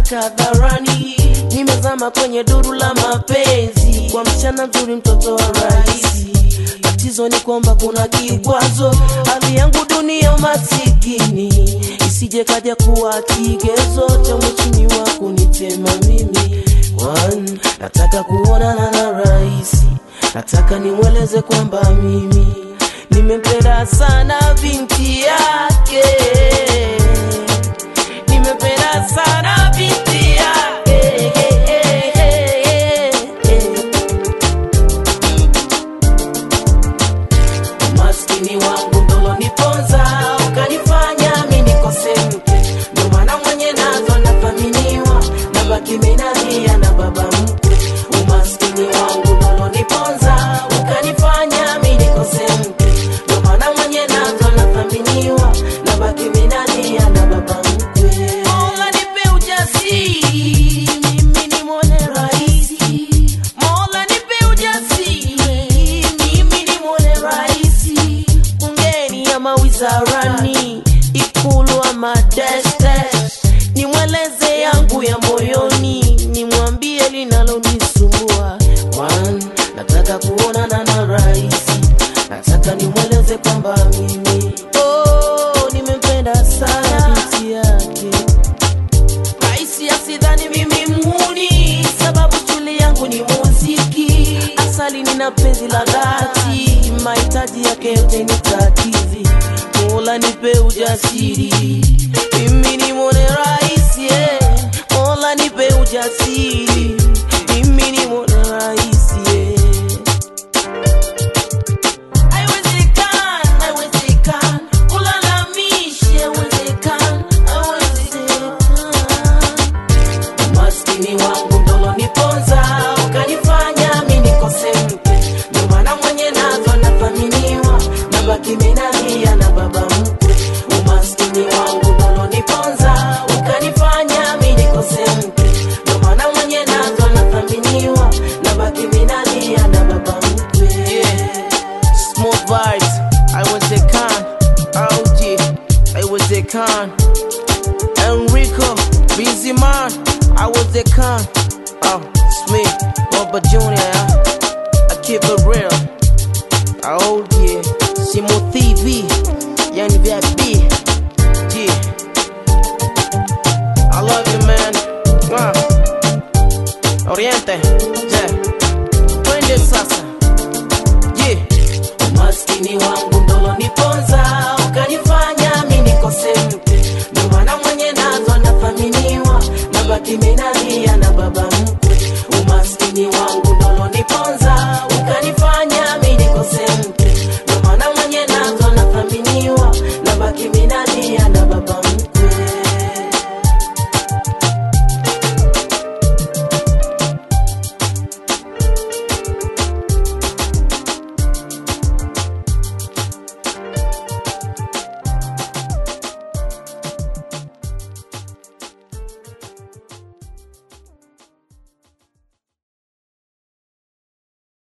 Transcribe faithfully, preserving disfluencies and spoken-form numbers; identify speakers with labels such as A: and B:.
A: mpaka hadharani. Nimezama kwenye duru la mapenzi kwa msichana mzuri, mtoto wa raisi. Tatizo ni kwamba kuna kikwazo, hali yangu dunia masikini, isije kaja kuwa kigezo cha mchini wa kunitema mimi. One, nataka kuonana na raisi, nataka nimweleze kwamba mimi nimempenda sana binti yake, nimempenda sana binti yake. Umaskini wangu ndolo niponza, ukanifanya mimi nikose mke, ndio maana mwenye nazo nafaminiwa, nabaki mimi nalia na baba mkwe. Umaskini wangu ndolo niponza, ukanifanya mimi nikose mke, ndio maana mwenye nazo nafaminiwa, nabaki mimi nalia na baba mkwe. Mola nipe ujasiri, mimi nimwone raisi. Mola nipe ujasiri, mimi nimwone raisi. Bungeni ama wizarani, Ikulu ama destes, nimweleze yangu ya moyoni, nimwambie linalonisumbua. One, nataka kuonana na raisi, nataka nimweleze kwamba mimi oh, nimempenda sana binti yake. Raisi asidhani mimi mhuni, sababu shule yangu ni muziki. Asali nina penzi la dhati, mahitaji yake yote nitakidhi. Mola nipe ujasiri, mimi nimwone raisi, yeah. Mola nipe ujasiri, mimi nimwone raisi, yeah. Haiwezekani, haiwezekani, ulalamishi, haiwezekani, haiwezekani. Umaskini wangu ndolo niponza, ukanifanya mimi nikose mke, ndio maana mwenye nazo nafaminiwa, nabaki mimi nalia na baba mkwe. Umaskini wangu ndolo niponza, ukanifanya mimi nikose mke, ndio maana mwenye nazo nafaminiwa, nabaki mimi nalia na baba mkwe. Yeah. Smooth vibes, haiwezekani. O G, haiwezekani. Enrico, Busy Man, haiwezekani. Oh, Smith, Robert Junior, yeah. I keep it real. Oh yeah, Simo T V, yani V I P. Yeah, I love you man. Mwah. Oriente, yeah. Twende sasa. Yeah. Umaskini wangu ndolo niponza, ukanifanya mimi nikose mke, ndio maana mwenye nazo nafaminiwa, nabaki mimi